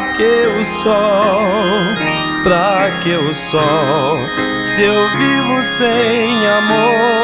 que o sol? Pra que o sol, se eu vivo sem amor?